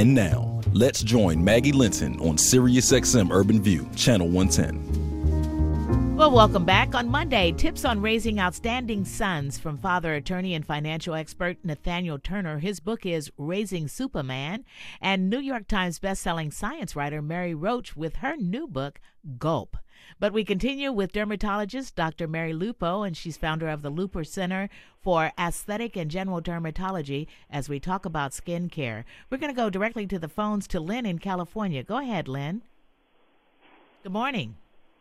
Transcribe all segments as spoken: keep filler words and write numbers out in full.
And now, let's join Maggie Linton on SiriusXM Urban View, Channel one ten. Well, welcome back. On Monday, tips on raising outstanding sons from father, attorney, and financial expert Nathaniel Turner. His book is Raising Superman. And New York Times bestselling science writer Mary Roach with her new book, Gulp. But we continue with dermatologist Doctor Mary Lupo, and she's founder of the Lupo Center for Aesthetic and General Dermatology as we talk about skin care. We're going to go directly to the phones to Lynn in California. Go ahead, Lynn. Good morning.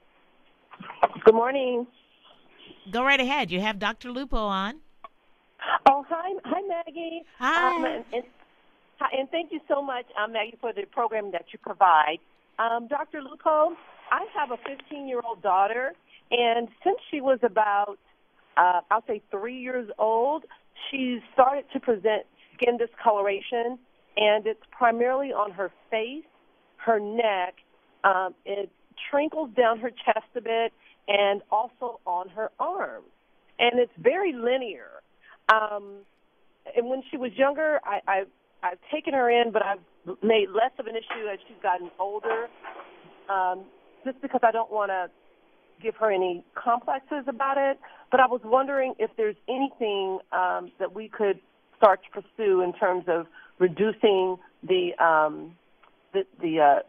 Good morning. Go right ahead. You have Doctor Lupo on. Oh, hi, hi, Maggie. Hi. Um, and, and, hi, and thank you so much, um, Maggie, for the program that you provide. Um, Doctor Lupo, I have a fifteen-year-old daughter, and since she was about, uh, I'll say, three years old, she's started to present skin discoloration, and it's primarily on her face, her neck. Um, it trickles down her chest a bit, and also on her arms. And it's very linear. Um, and when she was younger, I, I've, I've taken her in, but I've made less of an issue as she's gotten older, um, just because I don't want to give her any complexes about it. But I was wondering if there's anything um, that we could start to pursue in terms of reducing the um, the, the uh,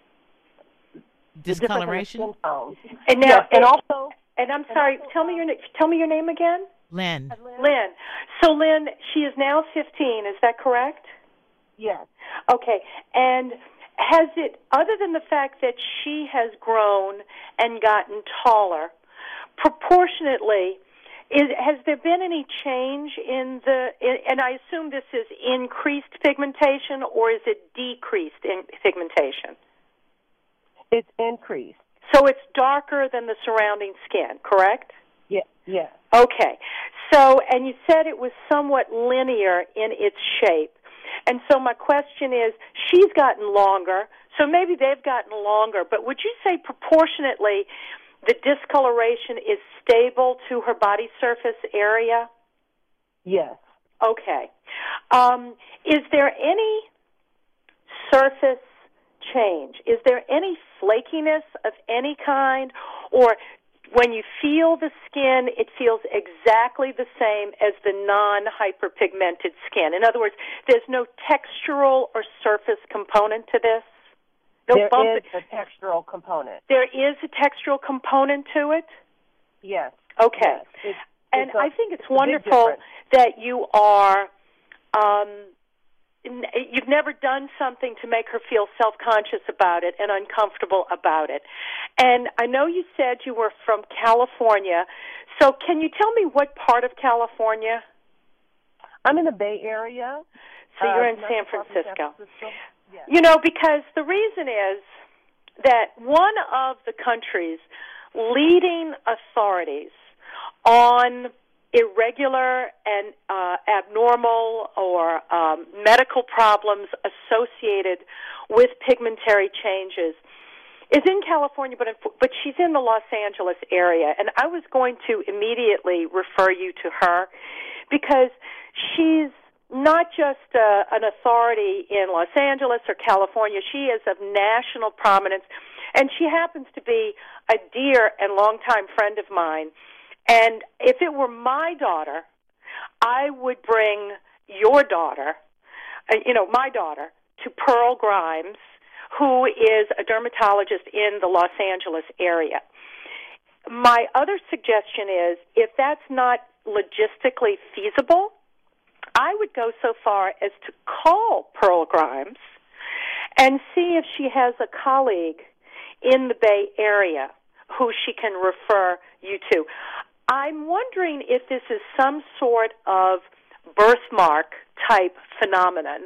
discoloration. And now, yes, and also, and I'm sorry. and also, tell me your tell me your name again. Lynn. Lynn. So, Lynn, she is now fifteen. Is that correct? Yes. Okay. And has it, other than the fact that she has grown and gotten taller, proportionately, is, has there been any change in the? In, and I assume this is increased pigmentation, or is it decreased in pigmentation? It's increased. So it's darker than the surrounding skin, correct? Yeah, yes. Okay. So, and you said it was somewhat linear in its shape. And so my question is, she's gotten longer, so maybe they've gotten longer, but would you say proportionately the discoloration is stable to her body surface area? Yes. Okay. Um, is there any surface change? Is there any flakiness of any kind, or when you feel the skin, it feels exactly the same as the non-hyperpigmented skin? In other words, there's no textural or surface component to this? No there bump is a textural component. There is a textural component to it? Yes. Okay. Yes. It's, and it's a, I think it's, it's wonderful that you are... Um, You've never done something to make her feel self-conscious about it and uncomfortable about it. And I know you said you were from California, so can you tell me what part of California? I'm in the Bay Area. So you're uh, in San Francisco. San Francisco. Yes. You know, because the reason is that one of the country's leading authorities on irregular and uh, abnormal or um, medical problems associated with pigmentary changes is in California, but in, but she's in the Los Angeles area, and I was going to immediately refer you to her because she's not just uh, an authority in Los Angeles or California. She is of national prominence, and she happens to be a dear and longtime friend of mine. And if it were my daughter, I would bring your daughter, uh, you know, my daughter, to Pearl Grimes, who is a dermatologist in the Los Angeles area. My other suggestion is, if that's not logistically feasible, I would go so far as to call Pearl Grimes and see if she has a colleague in the Bay Area who she can refer you to. I'm wondering if this is some sort of birthmark type phenomenon.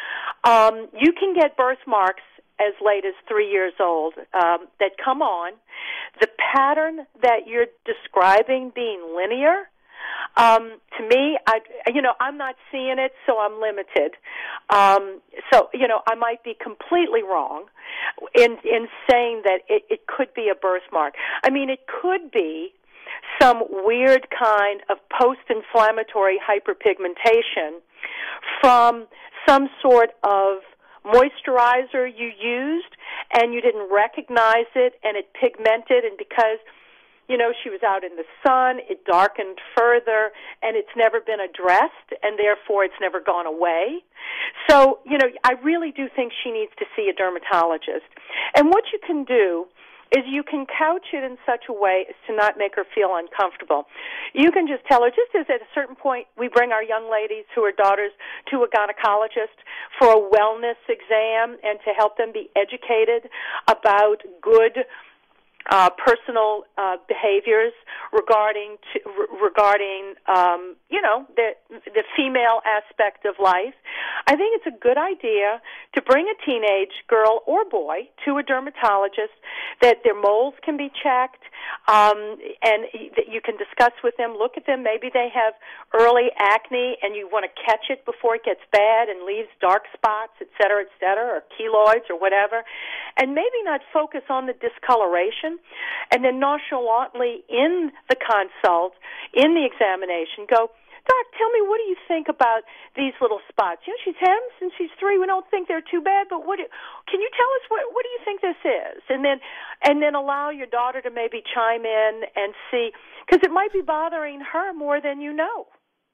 Um, you can get birthmarks as late as three years old um, that come on. The pattern that you're describing being linear, um, to me, I, you know, I'm not seeing it, so I'm limited. Um, so, you know, I might be completely wrong in in saying that it, it could be a birthmark. I mean, it could be some weird kind of post-inflammatory hyperpigmentation from some sort of moisturizer you used and you didn't recognize it and it pigmented, and because, you know, she was out in the sun, it darkened further, and it's never been addressed, and therefore it's never gone away. So, you know, I really do think she needs to see a dermatologist. And what you can do is you can couch it in such a way as to not make her feel uncomfortable. You can just tell her, just as at a certain point we bring our young ladies who are daughters to a gynecologist for a wellness exam and to help them be educated about good Uh, personal uh, behaviors regarding to, re- regarding um, you know the the female aspect of life. I think it's a good idea to bring a teenage girl or boy to a dermatologist, that their moles can be checked, um, and that you can discuss with them. Look at them. Maybe they have early acne, and you want to catch it before it gets bad and leaves dark spots, et cetera, et cetera, or keloids or whatever, and maybe not focus on the discoloration. And then nonchalantly in the consult, in the examination, go, Doc, tell me, what do you think about these little spots? You know, she's had them since she's three. We don't think they're too bad, but what do, can you tell us, what, what do you think this is? And then, and then allow your daughter to maybe chime in and see, because it might be bothering her more than you know.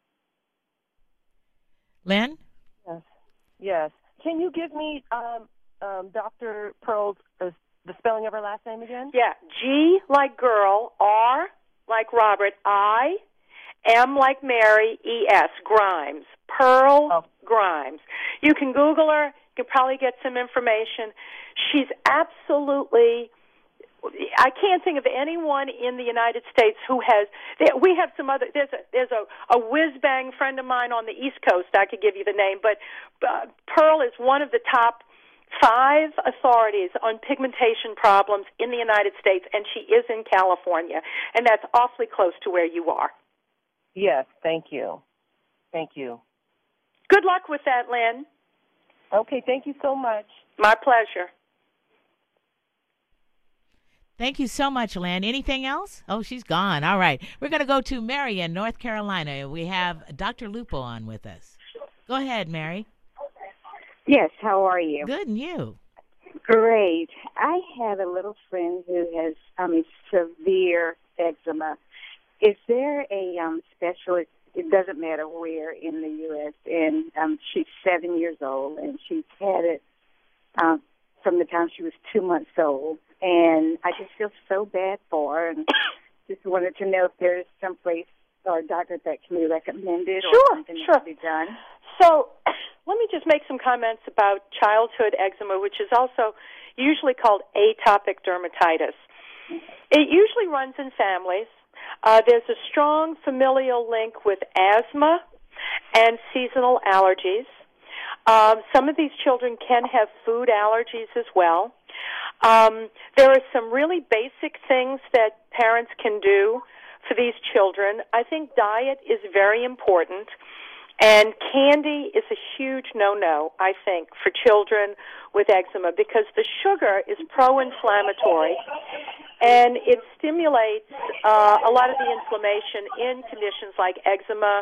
Lynn? Yes. Yes. Can you give me um, um, Doctor Pearl's uh, the spelling of her last name again? Yeah, G like girl, R like Robert, I, M like Mary, E S, Grimes, Pearl oh. Grimes. You can Google her. You can probably get some information. She's absolutely, I can't think of anyone in the United States who has, we have some other, there's a, there's a, a whiz-bang friend of mine on the East Coast, I could give you the name, but uh, Pearl is one of the top five authorities on pigmentation problems in the United States, and she is in California, and that's awfully close to where you are. Yes, thank you. Thank you. Good luck with that, Lynn. Okay, thank you so much. My pleasure. Thank you so much, Lynn. Anything else? Oh, she's gone. All right. We're going to go to Mary in North Carolina. We have Doctor Lupo on with us. Go ahead, Mary. Yes, how are you? Good, and you? Great. I have a little friend who has um, severe eczema. Is there a um, specialist, it doesn't matter where in the U S, and um, she's seven years old, and she's had it um, from the time she was two months old, and I just feel so bad for her, and just wanted to know if there's some place or a doctor that can be recommended or sure, something sure. that can be done. So let me just make some comments about childhood eczema, which is also usually called atopic dermatitis. It usually runs in families. Uh, there's a strong familial link with asthma and seasonal allergies. Um, some of these children can have food allergies as well. Um, there are some really basic things that parents can do for these children. I think diet is very important. And candy is a huge no-no, I think, for children with eczema, because the sugar is pro-inflammatory, and it stimulates uh, a lot of the inflammation in conditions like eczema,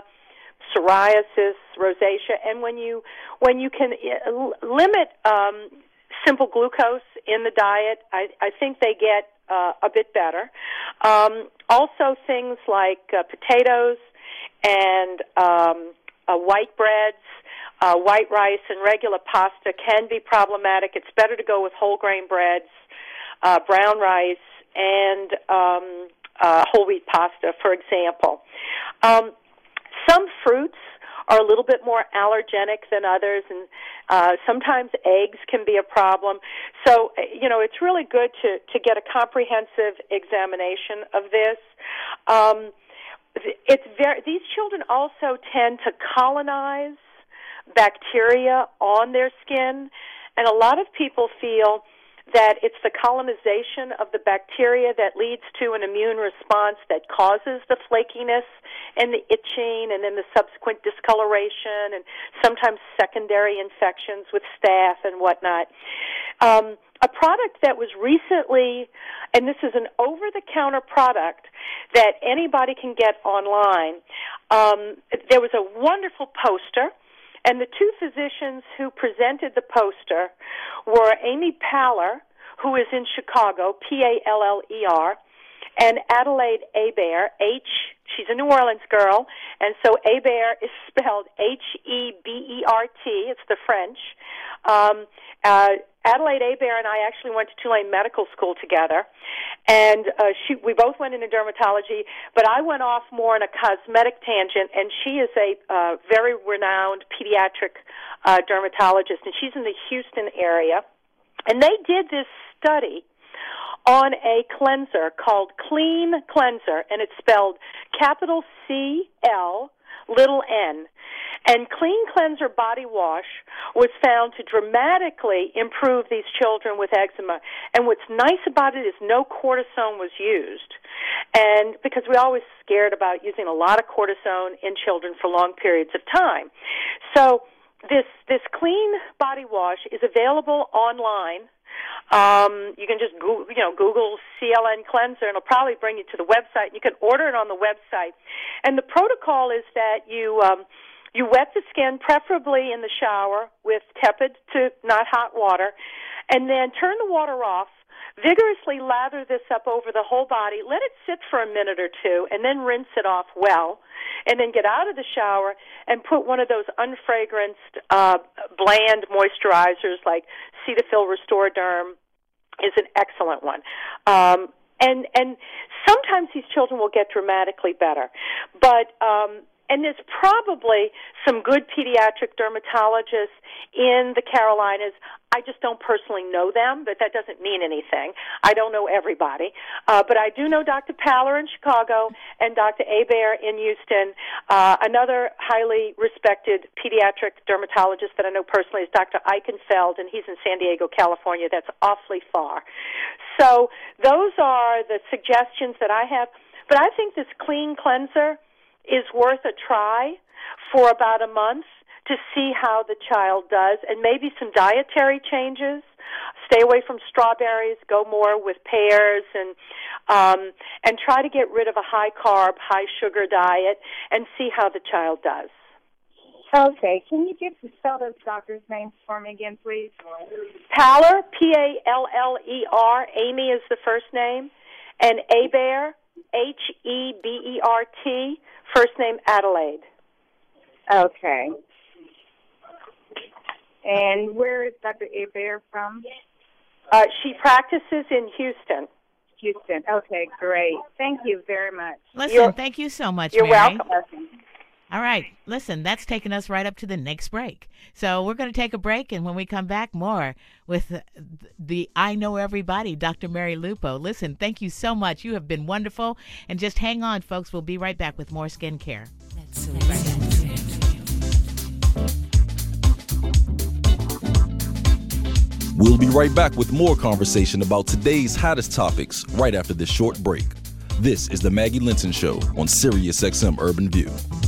psoriasis, rosacea. And when you when you can limit um, simple glucose in the diet, I, I think they get uh, a bit better. Um, also, things like uh, potatoes and um, Uh, white breads, uh, white rice, and regular pasta can be problematic. It's better to go with whole grain breads, uh, brown rice, and um, uh, whole wheat pasta, for example. Um, some fruits are a little bit more allergenic than others, and uh, sometimes eggs can be a problem. So, you know, it's really good to, to get a comprehensive examination of this. Um, It's very, these children also tend to colonize bacteria on their skin, and a lot of people feel that it's the colonization of the bacteria that leads to an immune response that causes the flakiness and the itching and then the subsequent discoloration and sometimes secondary infections with staph and whatnot. Um, a product that was recently, and this is an over-the-counter product that anybody can get online, um, there was a wonderful poster, And the two physicians who presented the poster were Amy Paller, who is in Chicago, P A L L E R, and Adelaide Hebert, H, she's a New Orleans girl, and so Hebert is spelled H E B E R T, it's the French. Um, uh, Adelaide Hebert and I actually went to Tulane Medical School together, and uh, she, we both went into dermatology, but I went off more on a cosmetic tangent, and she is a uh, very renowned pediatric uh, dermatologist, and she's in the Houston area, and they did this study on a cleanser called Clean Cleanser, and it's spelled capital C L, little n. And Clean Cleanser body wash was found to dramatically improve these children with eczema. And what's nice about it is no cortisone was used. And because we're always scared about using a lot of cortisone in children for long periods of time. So this this Clean body wash is available online. Um, you can just Google, you know, Google C L N cleanser, and it'll probably bring you to the website. You can order it on the website. And the protocol is that you um, you wet the skin, preferably in the shower with tepid to not hot water, and then turn the water off. Vigorously lather this up over the whole body. Let it sit for a minute or two, and then rinse it off well. And then get out of the shower and put one of those unfragranced, uh, bland moisturizers like Cetaphil Restore Derm is an excellent one. Um, and and sometimes these children will get dramatically better, but um, and there's probably some good pediatric dermatologists in the Carolinas. I just don't personally know them, but that doesn't mean anything. I don't know everybody. Uh, but I do know Doctor Paller in Chicago and Doctor Hebert in Houston. Uh, another highly respected pediatric dermatologist that I know personally is Doctor Eichenfeld, and he's in San Diego, California. That's awfully far. So those are the suggestions that I have. But I think this Clean Cleanser is worth a try for about a month to see how the child does, and maybe some dietary changes. Stay away from strawberries, go more with pears, and um, and try to get rid of a high-carb, high-sugar diet and see how the child does. Okay. Can you give the spell those doctors' names for me again, please? Paller, P A L L E R, Amy is the first name, and Hebert, H E B E R T, first name Adelaide. Okay. And where is Doctor Hebert from? Uh, she practices in Houston. Houston. Okay, great. Thank you very much. Listen, You're, thank you so much, You're Mary. welcome. All right. Listen, that's taken us right up to the next break. So we're going to take a break, and when we come back, more with the, the I Know Everybody, Doctor Mary Lupo. Listen, thank you so much. You have been wonderful. And just hang on, folks. We'll be right back with more skincare. That's so right. We'll be right back with more conversation about today's hottest topics right after this short break. This is the Maggie Linton Show on Sirius X M Urban View.